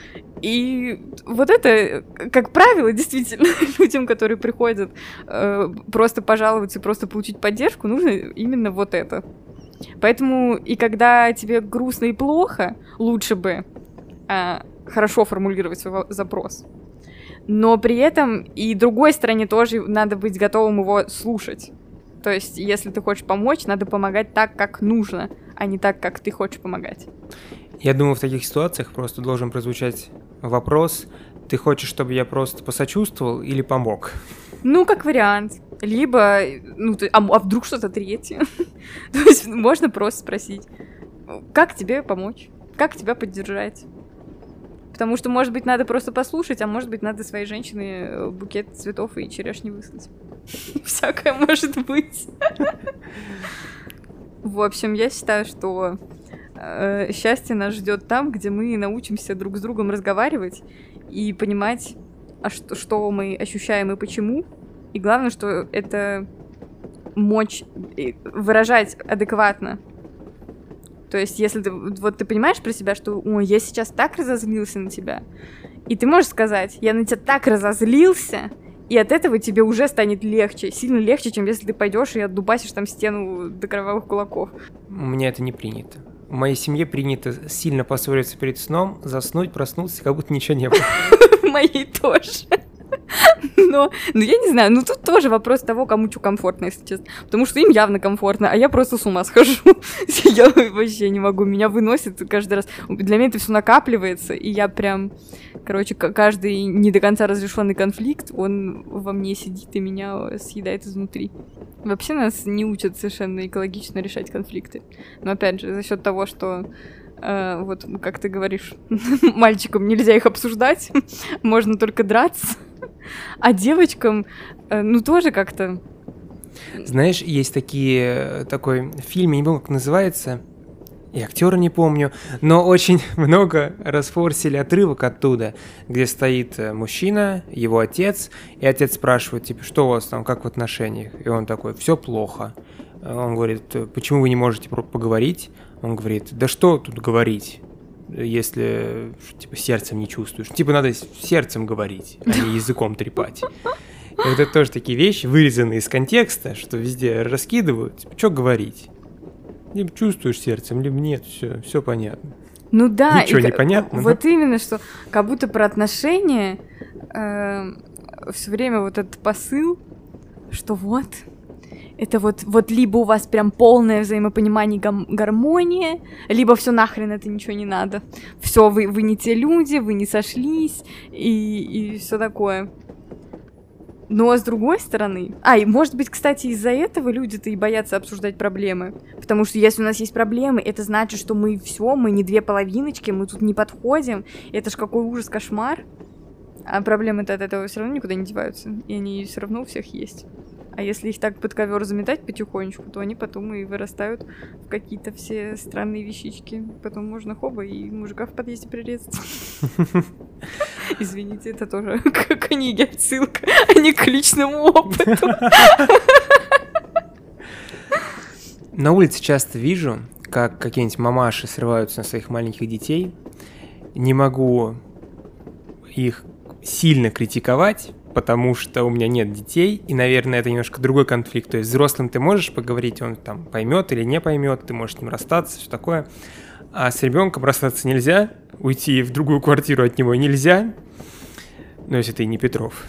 И вот это, как правило, действительно, людям, которые приходят просто пожаловаться и просто получить поддержку, нужно именно вот это. Поэтому и когда тебе грустно и плохо, лучше бы хорошо формулировать свой запрос. Но при этом и другой стороне тоже надо быть готовым его слушать. То есть, если ты хочешь помочь, надо помогать так, как нужно, а не так, как ты хочешь помогать. Я думаю, в таких ситуациях просто должен прозвучать вопрос: ты хочешь, чтобы я просто посочувствовал или помог? Ну, как вариант. Либо, ну, а вдруг что-то третье? То есть, можно просто спросить: как тебе помочь? Как тебя поддержать? Потому что, может быть, надо просто послушать, а может быть, надо своей женщине букет цветов и черешни выслать. Всякое может быть. В общем, я считаю, что счастье нас ждет там, где мы научимся друг с другом разговаривать и понимать, что мы ощущаем и почему. И главное, что это мочь выражать адекватно. То есть, если ты понимаешь про себя, что «Ой, я сейчас так разозлился на тебя», и ты можешь сказать «Я на тебя так разозлился», и от этого тебе уже станет легче, сильно легче, чем если ты пойдешь и отдубасишь там стену до кровавых кулаков. У меня это не принято. В моей семье принято сильно поссориться перед сном, заснуть, проснуться, как будто ничего не было. В моей тоже. Но я не знаю, тут тоже вопрос того, кому что комфортно, если честно. Потому что им явно комфортно, а я просто с ума схожу. Я вообще не могу, меня выносит каждый раз. Для меня это все накапливается, и я прям... Короче, каждый не до конца разрешенный конфликт, он во мне сидит и меня съедает изнутри. Вообще нас не учат совершенно экологично решать конфликты. Но опять же, за счет того, что... вот, как ты говоришь, мальчикам нельзя их обсуждать, можно только драться, а девочкам, тоже как-то... Знаешь, есть такой фильм, я не помню, как называется, и актера не помню, но очень много расфорсили отрывок оттуда, где стоит мужчина, его отец, и отец спрашивает, типа, что у вас там, как в отношениях? И он такой, все плохо. Он говорит, почему вы не можете поговорить? Он говорит, да что тут говорить, если типа сердцем не чувствуешь. Типа надо сердцем говорить, а не языком трепать. И вот это тоже такие вещи, вырезанные из контекста, что везде раскидывают. Типа, что говорить? Либо чувствуешь сердцем, либо нет, все понятно. Ну да. Ничего не понятно. Вот именно, что как будто про отношения все время вот этот посыл, что вот... Это вот либо у вас прям полное взаимопонимание, гармония, либо все нахрен это ничего не надо. Все, вы не те люди, вы не сошлись, и все такое. Но с другой стороны... и может быть, кстати, из-за этого люди-то и боятся обсуждать проблемы. Потому что если у нас есть проблемы, это значит, что мы не две половиночки, мы тут не подходим. Это ж какой ужас, кошмар. А проблемы-то от этого все равно никуда не деваются. И они все равно у всех есть. А если их так под ковер заметать потихонечку, то они потом и вырастают в какие-то все странные вещички. Потом можно хоба и мужика в подъезде прирезать. Извините, это тоже к книге отсылка, а не к личному опыту. На улице часто вижу, как какие-нибудь мамаши срываются на своих маленьких детей. Не могу их сильно критиковать, потому что у меня нет детей, и, наверное, это немножко другой конфликт. То есть взрослым ты можешь поговорить, он там поймет или не поймет, ты можешь с ним расстаться, все такое. А с ребенком расстаться нельзя, уйти в другую квартиру от него нельзя, ну, если ты не Петров.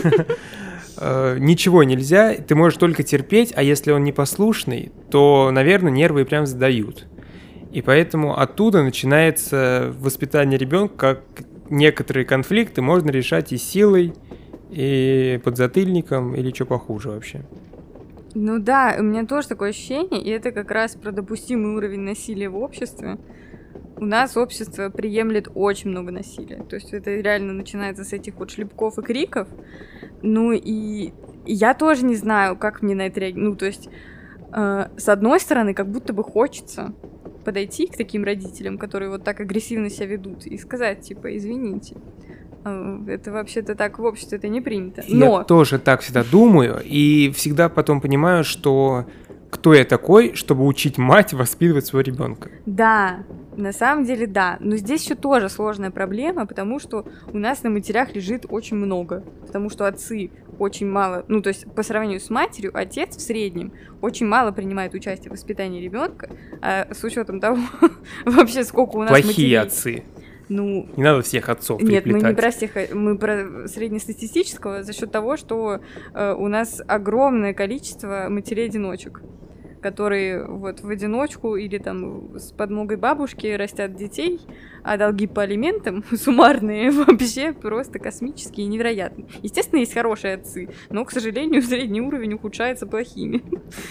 Ничего нельзя, ты можешь только терпеть, а если он непослушный, то, наверное, нервы прям сдают. И поэтому оттуда начинается воспитание ребенка, как некоторые конфликты можно решать и силой, и подзатыльником, или что похуже вообще. Ну да, у меня тоже такое ощущение, и это как раз про допустимый уровень насилия в обществе. У нас общество приемлет очень много насилия. То есть это реально начинается с этих вот шлепков и криков. Ну и я тоже не знаю, как мне на это реагировать. Ну то есть, с одной стороны, как будто бы хочется подойти к таким родителям, которые вот так агрессивно себя ведут, и сказать, типа, извините. Это вообще-то так в обществе это не принято. Но... Я тоже так всегда думаю, и всегда потом понимаю, что кто я такой, чтобы учить мать воспитывать своего ребенка. Да, на самом деле да. Но здесь еще тоже сложная проблема, потому что у нас на матерях лежит очень много. Потому что отцы очень мало, ну то есть по сравнению с матерью, отец в среднем очень мало принимает участие в воспитании ребенка, а с учетом того, вообще сколько у нас плохие матерей. Отцы. Ну, не надо всех отцов нет, приплетать. мы не про всех, мы про среднестатистического за счет того, что у нас огромное количество матерей-одиночек, которые вот в одиночку или там с подмогой бабушки растят детей, а долги по алиментам суммарные вообще просто космические и невероятные. Естественно, есть хорошие отцы, но, к сожалению, средний уровень ухудшается плохими.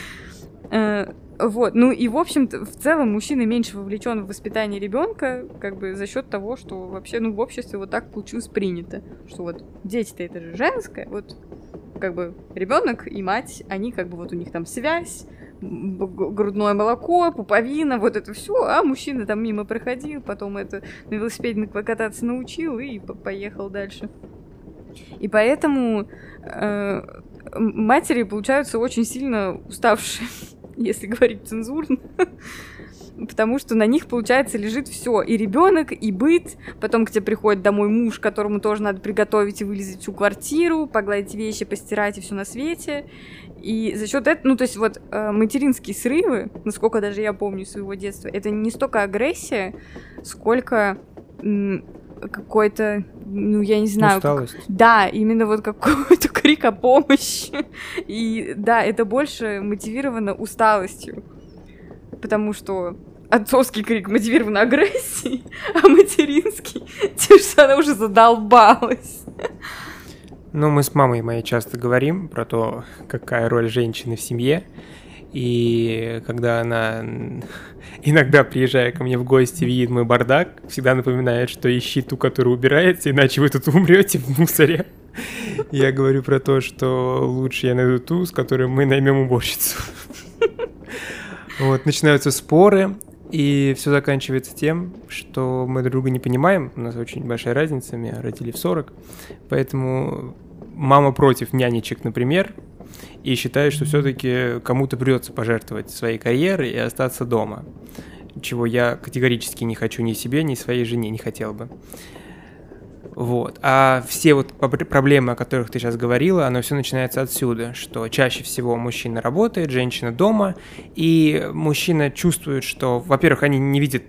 Вот, ну и в общем-то, в целом мужчина меньше вовлечен в воспитание ребенка, как бы за счет того, что вообще, ну, в обществе вот так получилось принято, что вот дети-то это же женское, вот как бы ребенок и мать, они как бы вот у них там связь, грудное молоко, пуповина, вот это все, а мужчина там мимо проходил, потом это на велосипеде кататься научил и поехал дальше. И поэтому матери получаются очень сильно уставшие, если говорить цензурно. Потому что на них, получается, лежит все. И ребенок, и быт. Потом к тебе приходит домой муж, которому тоже надо приготовить и вылезать всю квартиру, погладить вещи, постирать и все на свете. И за счет этого, ну, то есть вот материнские срывы, насколько даже я помню своего детства, это не столько агрессия, сколько какой-то, ну, я не знаю... Усталость. Да, именно вот какой-то крик о помощи. И да, это больше мотивировано усталостью. Потому что отцовский крик мотивирован агрессией, а материнский тем, что она уже задолбалась. Ну, мы с мамой моей часто говорим про то, какая роль женщины в семье. И когда она, иногда приезжая ко мне в гости, видит мой бардак, всегда напоминает, что ищи ту, которая убирается, иначе вы тут умрете в мусоре. Я говорю про то, что лучше я найду ту, с которой мы наймем уборщицу. Вот, начинаются споры, и все заканчивается тем, что мы друг друга не понимаем. У нас очень большая разница, меня родили в 40, поэтому мама против нянечек, например, и считает, что все-таки кому-то придется пожертвовать своей карьерой и остаться дома, чего я категорически не хочу ни себе, ни своей жене, не хотел бы. Вот. А все вот проблемы, о которых ты сейчас говорила, оно все начинается отсюда, что чаще всего мужчина работает, женщина дома, и мужчина чувствует, что, во-первых, они не видят,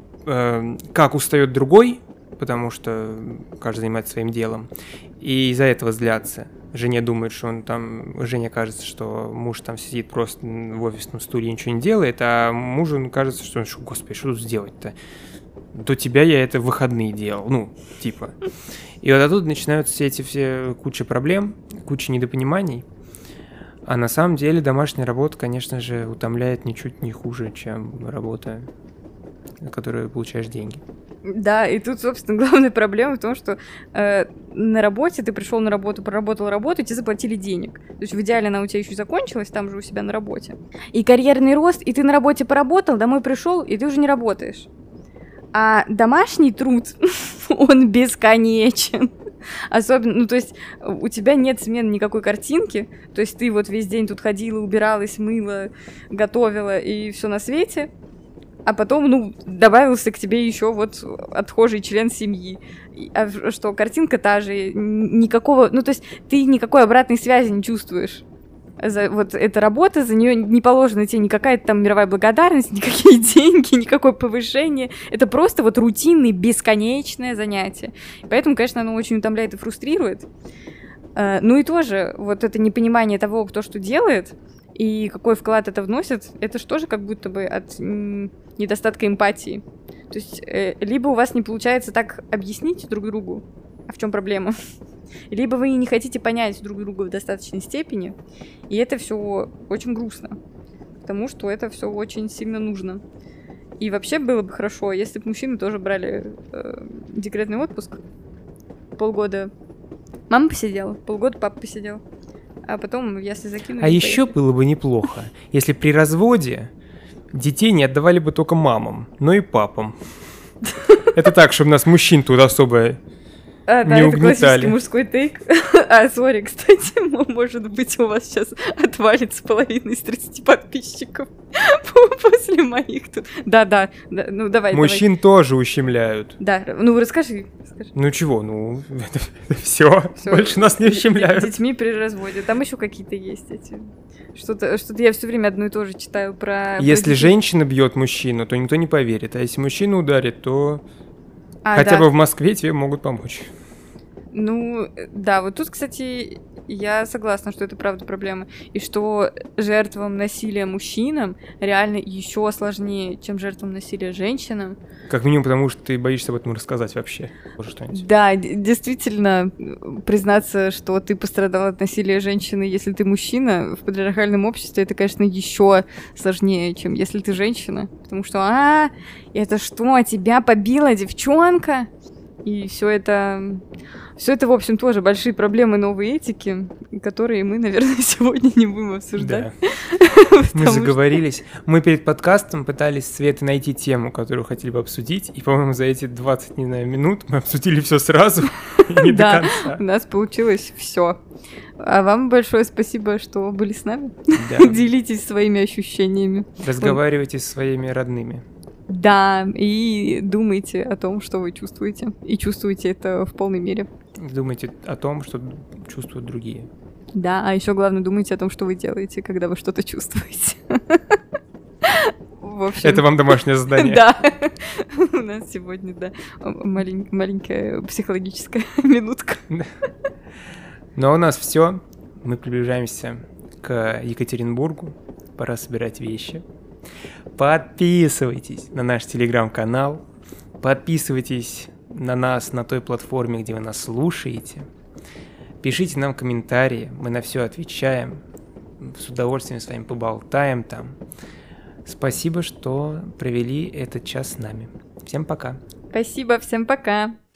как устает другой, потому что каждый занимается своим делом, и из-за этого злятся. Жене думает, что он там, Жене кажется, что муж там сидит просто в офисном стуле и ничего не делает, а мужу кажется, что, господи, что тут сделать-то? До тебя я это в выходные делал, ну, типа. И вот оттуда начинаются эти все куча проблем, куча недопониманий. А на самом деле домашняя работа, конечно же, утомляет ничуть не хуже, чем работа, на которую получаешь деньги. Да, и тут, собственно, главная проблема в том, что на работе ты пришел на работу, проработал работу, и тебе заплатили денег. То есть в идеале она у тебя еще и закончилась, там же у себя на работе. И карьерный рост, и ты на работе поработал, домой пришел, и ты уже не работаешь. А домашний труд, он бесконечен. Особенно, ну, то есть у тебя нет смены никакой картинки, то есть ты вот весь день тут ходила, убиралась, мыла, готовила и все на свете, а потом, ну, добавился к тебе еще вот отхожий член семьи. А что, картинка та же, никакого, ну, то есть ты никакой обратной связи не чувствуешь. Вот эта работа, за нее не положена тебе никакая там мировая благодарность, никакие деньги, никакое повышение. Это просто вот рутинное, бесконечное занятие. И поэтому, конечно, оно очень утомляет и фрустрирует. Ну и тоже вот это непонимание того, кто что делает, и какой вклад это вносит, это же тоже как будто бы от недостатка эмпатии. То есть либо у вас не получается так объяснить друг другу, а в чем проблема, либо вы не хотите понять друг друга в достаточной степени, и это все очень грустно, потому что это все очень сильно нужно. И вообще было бы хорошо, если бы мужчины тоже брали декретный отпуск. Полгода мама посидела, полгода папа посидел, а потом если закинули... А еще было бы неплохо, если при разводе детей не отдавали бы только мамам, но и папам. Это так, чтобы нас мужчин тут особо... Да, не это угнетали. классический мужской тейк. Сори, кстати, может быть, у вас сейчас отвалится половина из 30 подписчиков после моих тут. Да, ну давай. Мужчин тоже ущемляют. Да, ну расскажи. Ну чего, ну все, больше нас не ущемляют. Детьми при разводе. Там еще какие-то есть эти. Что-то я все время одно и то же читаю про... Если женщина бьет мужчину, то никто не поверит. А если мужчина ударит, то хотя бы в Москве тебе могут помочь. Ну, да, вот тут, кстати, я согласна, что это правда проблема. И что жертвам насилия мужчинам реально еще сложнее, чем жертвам насилия женщинам. Как минимум, потому что ты боишься об этом рассказать вообще. Что-нибудь. Да, действительно, признаться, что ты пострадал от насилия женщины, если ты мужчина, в патриархальном обществе, это, конечно, еще сложнее, чем если ты женщина. Потому что, это что, тебя побила девчонка? И все это, в общем, тоже большие проблемы новой этики, которые мы, наверное, сегодня не будем обсуждать. Да. Мы заговорились. Мы перед подкастом пытались с Светой найти тему, которую хотели бы обсудить, и, по-моему, за эти 20, не знаю, минут мы обсудили все сразу и не до конца. У нас получилось все. А вам большое спасибо, что были с нами. Да. Делитесь своими ощущениями. Разговаривайте с своими родными. Да, и думайте о том, что вы чувствуете. И чувствуйте это в полной мере. Думайте о том, что чувствуют другие. Да, а еще главное, думайте о том, что вы делаете, когда вы что-то чувствуете. В общем... Это вам домашнее задание. Да. У нас сегодня, да, маленькая психологическая минутка. Но у нас все. Мы приближаемся к Екатеринбургу. Пора собирать вещи. Подписывайтесь на наш телеграм-канал. Подписывайтесь на нас на той платформе, где вы нас слушаете. Пишите нам комментарии, мы на все отвечаем. С удовольствием с вами поболтаем там. Спасибо, что провели этот час с нами. Всем пока. Спасибо, всем пока.